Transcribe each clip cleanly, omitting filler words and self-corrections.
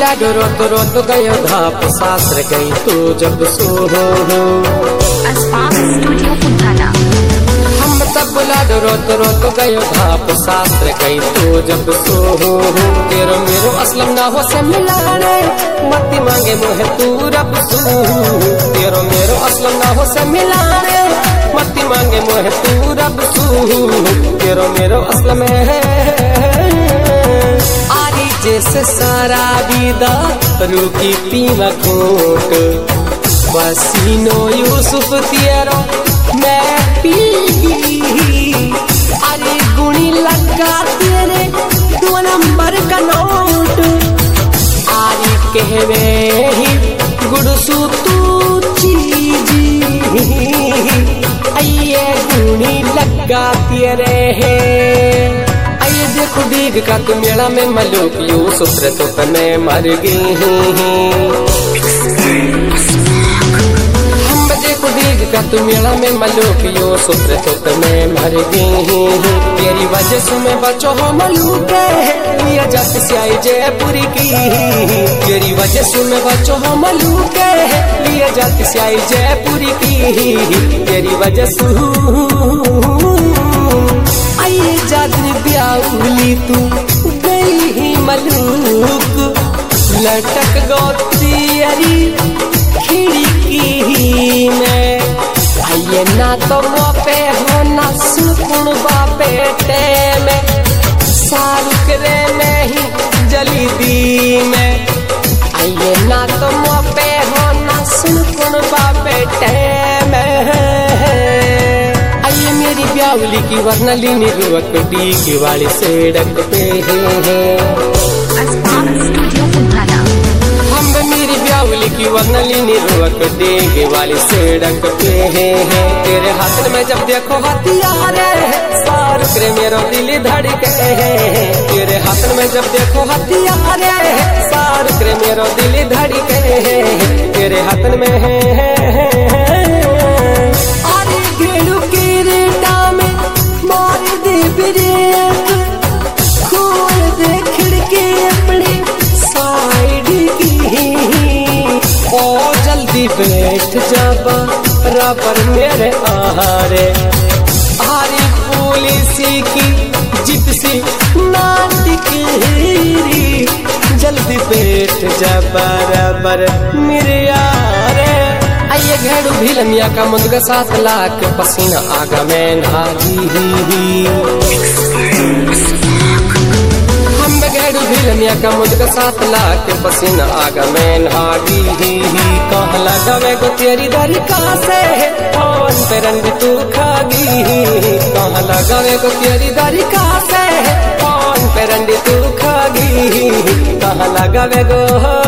बुलाडो रोत रोत गयो धाप शास्त्र गई तो जब सो हो हम तब बुलाडो रोत रोत गयो धाप शास्त्र गई तो जब सो हो तेरो मेरो असलम ना हो से मिलाने मती मांगे मोहे तू रब सू तेरो मेरो असलम ना हो से मिलाने मती मांगे मोहे तू रब सू तेरो मेरो असलम है आरी जैसे सारा विदा रूकी पीवा घोट पसीनो यूसुफ तेरो मैं पीगी अरे गुणी लगा तेरे 2 नंबर का नोट आरी कहवे ही गुड़सू तू चीजी आइए गुणी लगा तेरे है आइए देखो दीग का तुम मेला में मलूक यूसुफ तो तने मर गई का तू मेला में मलूक यूसुफ तो तने मर गई तेरी वजह से मैं बचो हो मलूक लिया जात से आई जयपुरी की तेरी वजह से मैं बचो हो मलूक लिया जात से आई जयपुरी की तेरी वजह से आइए जादनी ब्याउली तू गई ही मलूक लटक गो तेरी खिड़की में आइए ना तो मोपे हो ना सुकून बापेटे में शाहरुख रे में ही जली दी में आइए ना तो मोपे हो ना सुकून बापेटे में आइए मेरी ब्यावली की वर्णलिनी रुवक डी की वाली सेड़क पे ब्यावली की वर्णलिनी रुवक देगे वाली सेड़क पे है तेरे हाथ में जब देखो हथियार शाहरुख रे मेरो दिल धड़के तेरे हाथ में जब देखो हथियार शाहरुख रे मेरो दिल धड़के तेरे हाथ में है अरे घेड़ू के रेटा में मार दे ब्रेक खोल दे खिड़की अपनी साइड की ओ जल्दी बैठ जाबा राबर मेरे आहारे आरी पुलिसी की जिप्सी नाटिकी जल्दी बैठ जाबा राबर मेरे यारे आइए घेड़ू भिलमिया का मुंदगा 7 लाख पसीना आगा में नागी घेड़ू भिलमिया का मुझको 7 लाख पसीना आगा में नागी कहाँ लगावे को तेरी दरी का से पवन पे रंग तू खागी कहाँ लगावे को तेरी दरी का से पवन पे रंग तू खागी कहाँ लगावे को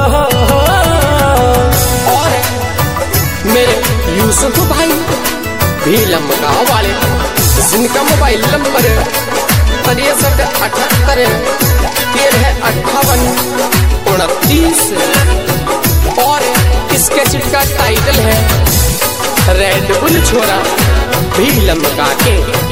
और मेरे यूसुफ भाई भीलम गाँव वाले जिनका मोबाइल नंबर 6378 5829 और इसके चिट का टाइटल है रेड बुल छोरा भीलम गा के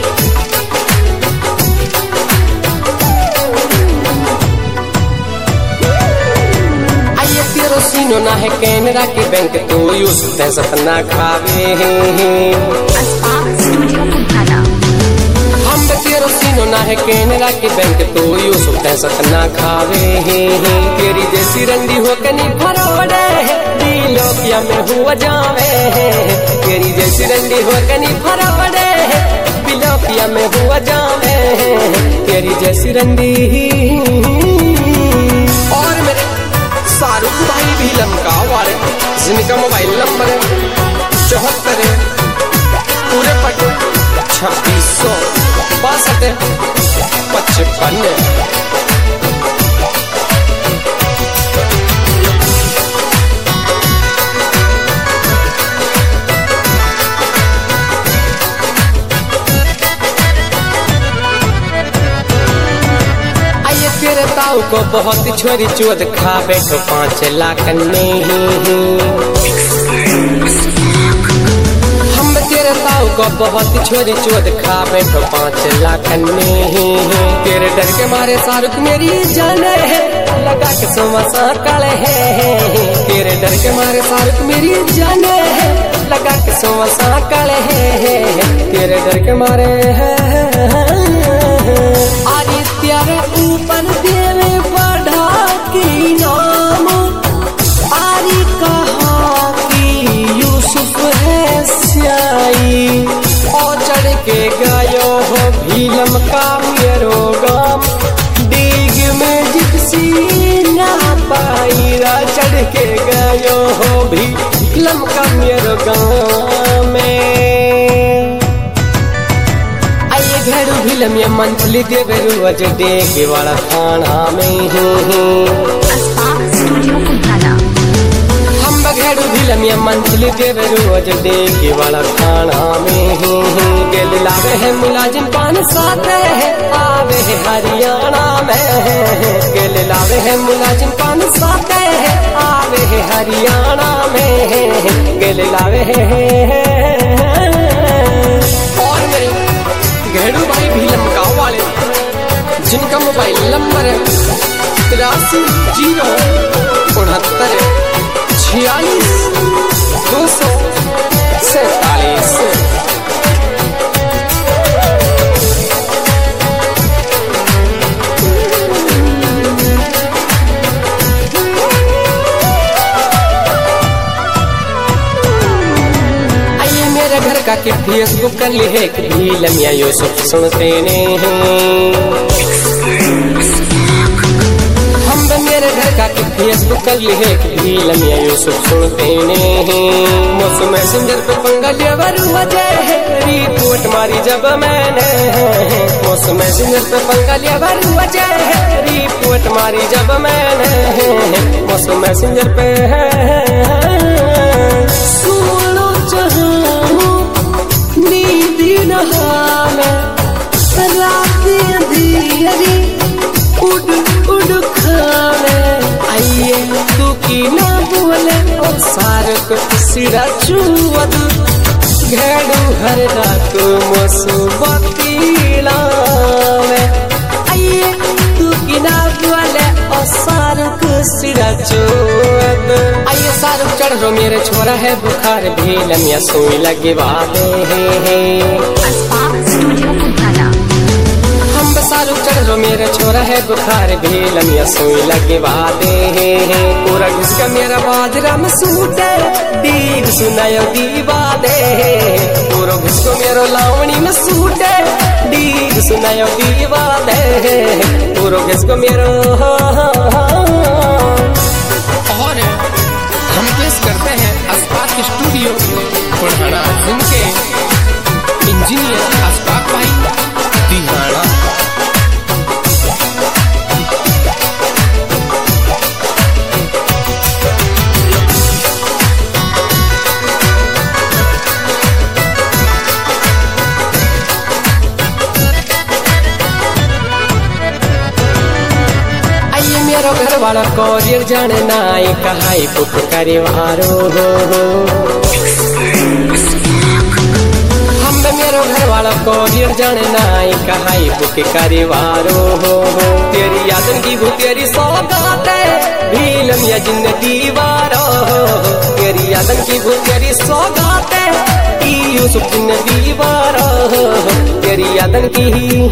आइए तेरो सीनो ना है कैनरा के बैंक तो यूसुफ सपना खावे तेरो सीनो ना है कैनरा की बैंक तो यूसुफ सतना खावे तेरी जैसी रंडी हो कनी फरोड़े दिलोकिया में हुआ जावे तेरी जैसी रंडी हो कनी फरोड़े दिलोकिया में हुआ जावे तेरी जैसी रंडी और मेरे शाहरुख भाई भी लमका वाले जिनका मोबाइल नंबर 74 पूरे पटे 2662 तेरे ताऊ को बहुत छोरी चोद खा बैठो 5 लाख में हम तेरे ताऊ को बहुत छोरी चोद खा बैठो 5 लाख में तेरे डर के मारे शाहरुख मेरी जाने है लगा के सोमा साकल है। तेरे डर के मारे शाहरुख मेरी जाने है, लगा के सोमा साकल है। तेरे डर के मारे आदित्य रे ऊपर देवे बढ़ा की नाम, आरी कहा कि यूसुफ है स्याई। और चढ़ के गायो हो भीलम का मेरो गाम, डीग में जिप्सी ना पाई रा। चढ़ के गायो हो भीलम का मेरो गाम में। आइए घेरू भीलम ये मंथली देवे रोज डेगे वाला खाना में। घेरू भीलम ये मंथली देवे रोज डेगे वाला खाना में। गेल लावे है मुलाजिम पान साथ है, आवे है हरियाणा में। गेल लावे है मुलाजिम पान साथ है, आवे है हरियाणा में। गेल लावे है। और मेरे घेरू भाई भीलम गाँव वाले जिनका मोबाइल नंबर है 83 069 46 247। आइए मेरे घर का कि फेसबुक कर ली है कि भीलम या यूसुफ सुनते नहीं। मेरे घर का कि फेसबुक कर ली है कि भीलम या यूसुफ सुनते नहीं। मौसम मैसेंजर पे पंगा लिया वजह है, रिपोर्ट मारी जब मैंने। मौसम मैसेंजर पे पंगा लिया वजह है, रिपोर्ट मारी जब मैंने। मौसम मैसेंजर पे सुनो चाहूं नींदी नहाने रात अंधेरी उड़ उड़ खाने। आइए तू की ना बोले और सारक सिरा चुवद, घेड़ू हर रात मुसबतीला में। आइए तू की ना बोले और सारक सिरा चुवद। आइए सारक चढ़ रो मेरे छोरा है बुखार, भीलम या सुई लगे वादे सारू चढ़ रो मेरा छोरा है बुखार, भीलम या सुई लगे वादे हैं। पूरा घुसका मेरा बाजरा में सूटे, दीद सुनायो दीवादे। पूरा घुसको मेरा लावणी में सूटे, दीद सुनायो दीवादे। पूरा घुसको मेरा। और हम पेश करते हैं अस्पाक स्टूडियो पुराना, जिनके इंजीनियर अस्पाक भाई दिहाड़ा। घर वाला कोरियर जाने नाई कहाई पुक करिवारो हो। हम मेरो घर वाला कोरियर जाने नाई कहाई पुक करिवारो हो। तेरी यादन की भू तेरी सौगात है, भीलम या जिन दीवारो। तेरी यादन की भू तेरी सौगात है, यूसुफ जिन दीवारो। तेरी यादन की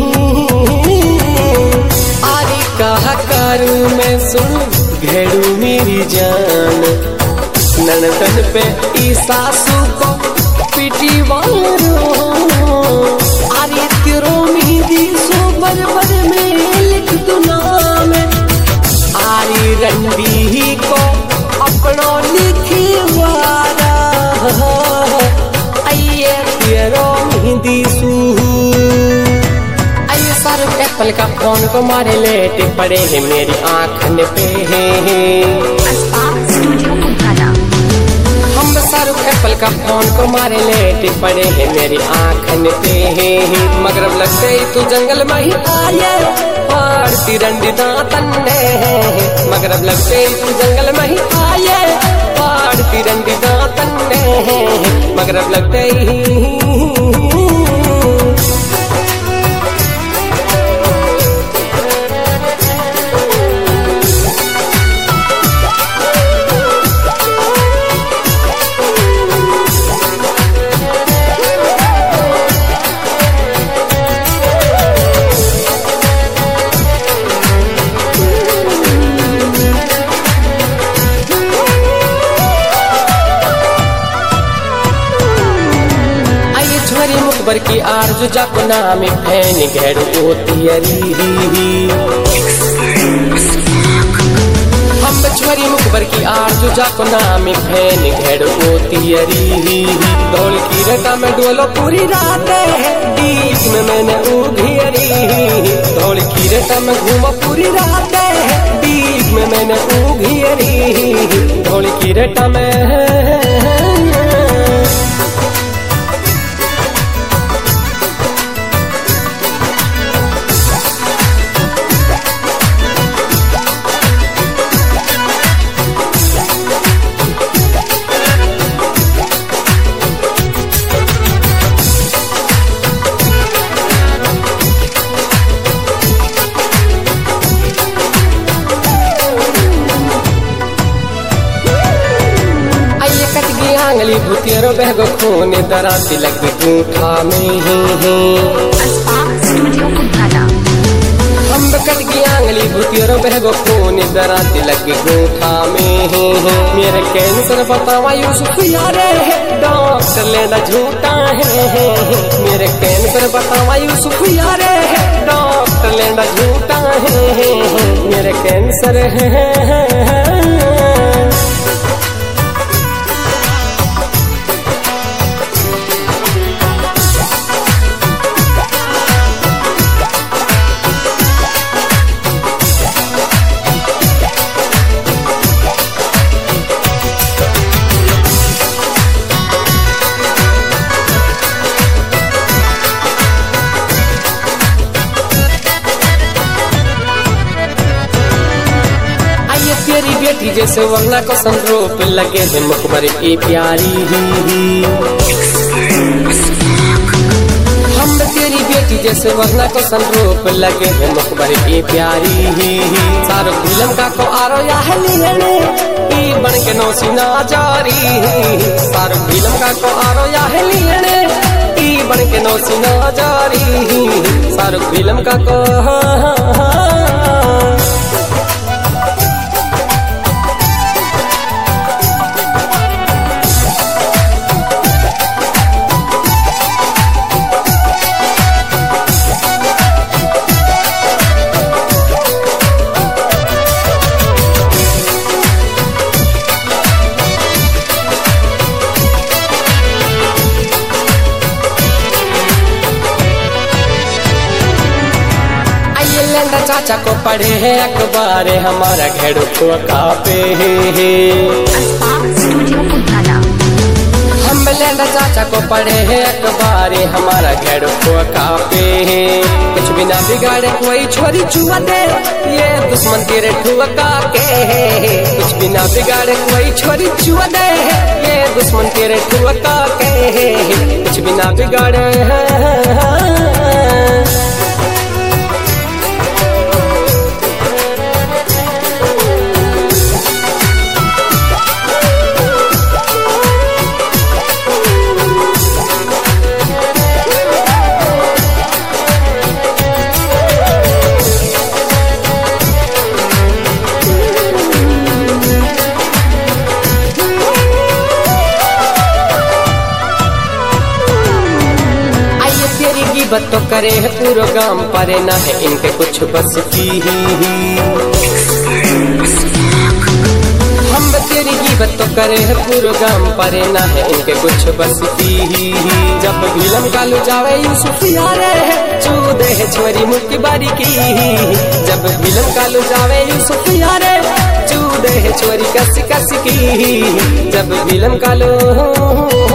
कहा करूं मैं सुन घेड़ू मेरी जान। ननदन पे ई सासू को पिटी वारो, आरे तेरो मेहंदी सो बरबर में लिख दू नाम। आरी रंडी को अपना लिखी वारा, आइए तेरो मेहंदी सू। एप्पल का फोन को मारे लेटे पड़े हैं मेरी आँखन पे। हम शाहरुख एप्पल का फोन को मारे लेटे पड़े हैं मेरी आँखन पे। मगरब लगते ही तू जंगल में ही आए, पाड़ती रंडी दांतन ने। मगरब लगते ही तू जंगल में ही आए, पाड़ती रंडी दांतन ने। मगरब लगते ही की आरजू जाको नामी फैन घेड़ ओतियरी हम बचवरी मुखबर की आरजू जाको नामी फैन घेड़ ओतियरी ढोल की रटा में डोलो पूरी रात बीच में मैंने उघियरी ढोल की रटा में घूमा पूरी रात बीच में मैंने उघियरी ढोल की रटा में आंगली भूतियरो बहगो खून दराती लग गूठा में हम कट की आंगली भूतियरो बहगो खून दराती लग गूठा में मेरे कैंसर बतावा यूसुफ यारे डॉक्टर लेना झूठा है मेरे कैंसर बतावा यूसुफ यारे डॉक्टर लेना झूठा है मेरे कैंसर है तेरी बेटी जैसे वरना को संरूप लगे है मुखबर की प्यारी हम तेरी बेटी जैसे वरना को संरूप लगे है मुखबर की प्यारी सारो फिल्म का को आरो या है ई बन के नौसी ना जारी सारो फिल्म का को आरो या है ई बन के नौसी ना जारी सारो फिल्म का को चाचा को पढ़े है अखबार हमारा घेड़ को कापे हम लेंडा चाचा को पढ़े है अखबार हमारा घेड़ को कापे कुछ बिना बिगाड़े कोई छोरी छुआ दे ये दुश्मन तेरे ठुआ के कुछ बिना बिगाड़े कोई छोरी छुआ दे ये दुश्मन तेरे ठुआ के कुछ बिना बिगाड़े गिबत तो करे है पूरा गांव परे ना है इनके कुछ बस की हम तेरी गिबत तो करे है पूरा गांव परे ना है इनके कुछ बस की जब फिल्म कालू जावे यूसुफ यारे चूदे है छोरी मुक्की बारी की जब फिल्म कालू जावे यूसुफ यारे चूदे है छोरी कस कस की जब फिल्म कालू